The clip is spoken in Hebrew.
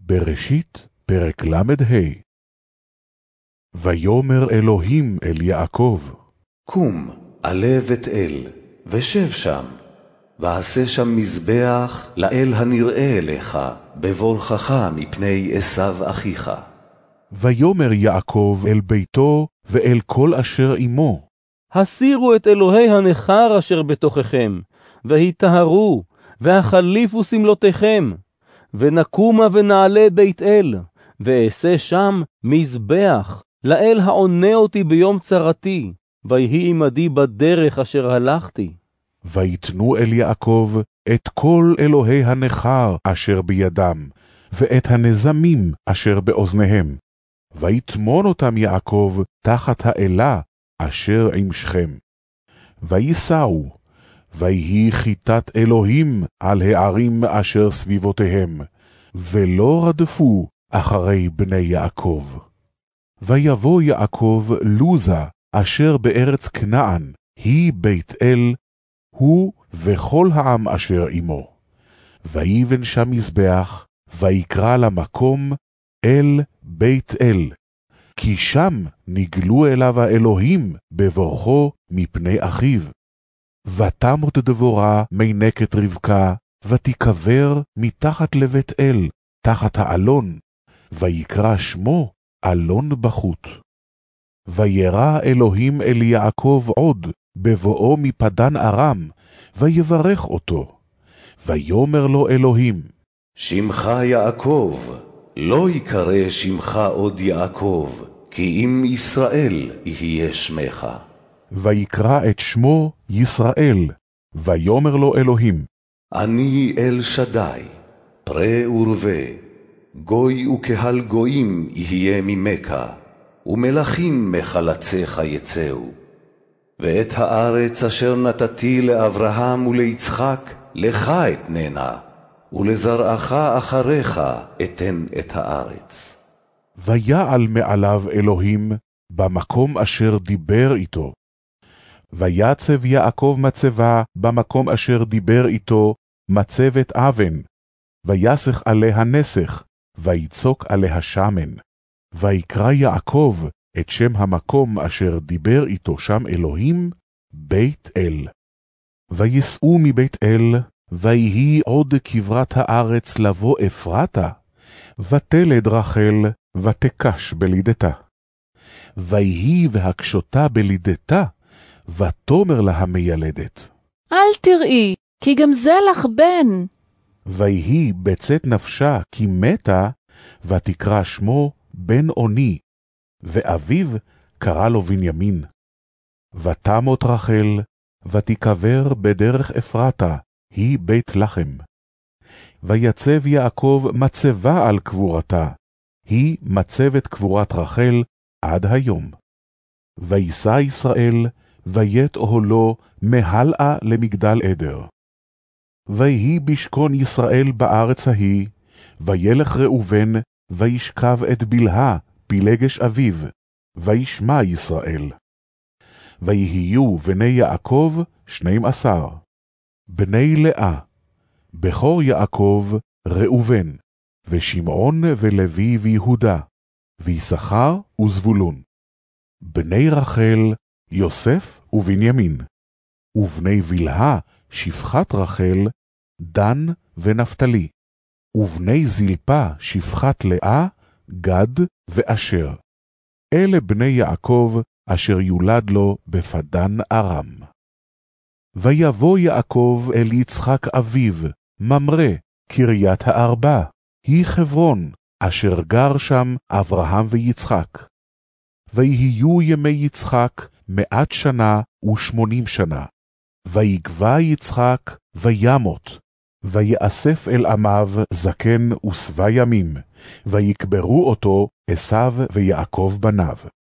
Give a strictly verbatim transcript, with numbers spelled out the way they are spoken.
בראשית, פרק למד ה'. ויאמר אלוהים אל יעקב, קום, עלה בית אל, ושב שם, ועשה שם מזבח לאל הנראה לך, בבורכך מפני עשיו אחיך. ויאמר יעקב אל ביתו ואל כל אשר עמו, הסירו את אלוהי הנכר אשר בתוככם, והיטהרו, והחליפו סמלותיכם, ונקומה ונעלה בית אל, ואעשה שם מזבח, לאל העונה אותי ביום צרתי, ויהי עמדי בדרך אשר הלכתי. ויתנו אל יעקב את כל אלוהי הנכר אשר בידם, ואת הנזמים אשר באוזניהם, ויטמון אותם יעקב תחת האלה אשר עם שכם. ויסעו, ויהי חיטת אלוהים על הערים אשר סביבותיהם, ולא רדפו אחרי בני יעקב. ויבוא יעקב לוזה אשר בארץ כנען, היא בית אל, הוא וכל העם אשר עמו. ויבן שם מזבח, ויקרא למקום אל בית אל, כי שם נגלו אליו האלוהים בבורכו מפני אחיו. ותמות דבורה מינקת רבקה, ותיקבר מתחת לבית אל, תחת האלון, ויקרא שמו אלון בחוט. וירא אלוהים אל יעקב עוד, בבואו מפדן ארם, ויברך אותו. ויאמר לו אלוהים, שמך יעקב, לא יקרא שמך עוד יעקב, כי אם ישראל יהיה שמך. ויקרא את שמו ישראל. ויאמר לו אלוהים, אני אל שדי, פרה ורבה, גוי וקהל גויים יהיה ממך, ומלכים מחלציך יצאו. ואת הארץ אשר נתתי לאברהם וליצחק, לך אתננה, ולזרעך אחריך אתן את הארץ. ויעל מעליו אלוהים במקום אשר דיבר איתו. ויצב יעקב מצבה במקום אשר דיבר איתו, מצבת אבן, ויסך עליה נסך, ויצוק עליה שמן. ויקרא יעקב את שם המקום אשר דיבר איתו שם אלוהים, בית אל. ויסעו מבית אל, ויהי עוד כברת הארץ לבוא אפרתה, ותלד רחל, ותקש בלידתה. ויהי והקשותה בלידתה, ותאמר לה המיילדת, אל תראי, כי גם זה לך בן. ויהי בצאת נפשה כי מתה, ותקרא שמו בן אוני, ואביו קרא לו בנימין. ותמות רחל, ותיקבר בדרך אפרתה, היא בית לחם. ויצב יעקב מצבה על קבורתה, היא מצבת קבורת רחל עד היום. ויסע ישראל, וית אוהלו מהלאה למגדל עדר. ויהי בשכון ישראל בארץ ההיא, וילך ראובן, וישכב את בלהה פילגש אביו, וישמע ישראל. ויהיו בני יעקב שנים עשר, בני לאה, בכור יעקב ראובן, ושמעון ולוי ויהודה, ויששכר וזבולון. בני רחל יוסף ובנימין, ובני בלהה שפחת רחל, דן ונפתלי, ובני זלפה שפחת לאה, גד ואשר. אלה בני יעקב אשר יולד לו בפדן ארם. ויבוא יעקב אל יצחק אביו, ממרא, קריית הארבע, היא חברון, אשר גר שם אברהם ויצחק. ויהיו ימי יצחק מאת שנה ושמונים שנה. ויגבע יצחק וימות, ויאסף אל עמיו זקן ושבע ימים, ויקברו אותו עשיו ויעקב בניו.